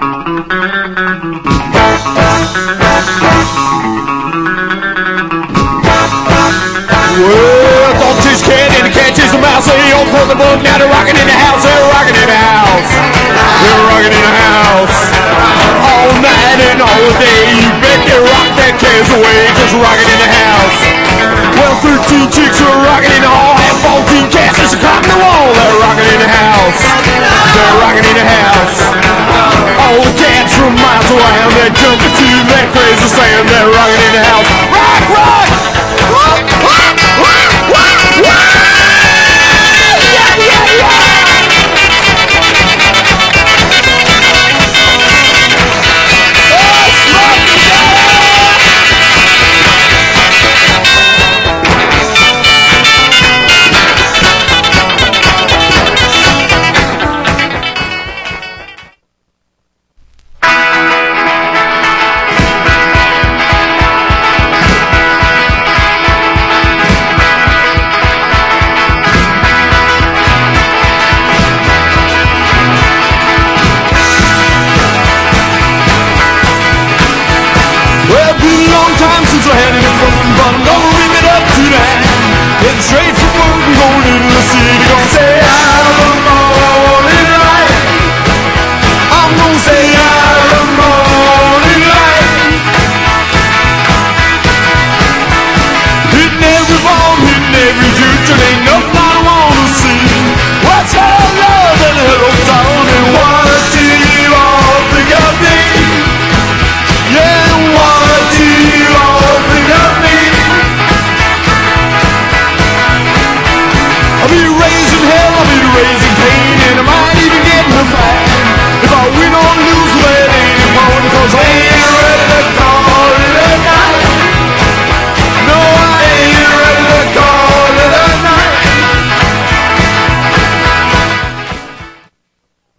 Well, don't chase cat and the cat chase the mouse. They all for the book, now they're rocking in the house. They're rocking in the house. They're rocking in the house. All night and all day, you bet they rock that cats away. Just rocking in the house. Well, 13 chicks are rocking in the hall. And 14 cats just climbing the wall. They're rocking in the house. They're rocking in the house. All the cats from miles around, they're jumping to that crazy sound. They're rocking in the house. Rock, rock!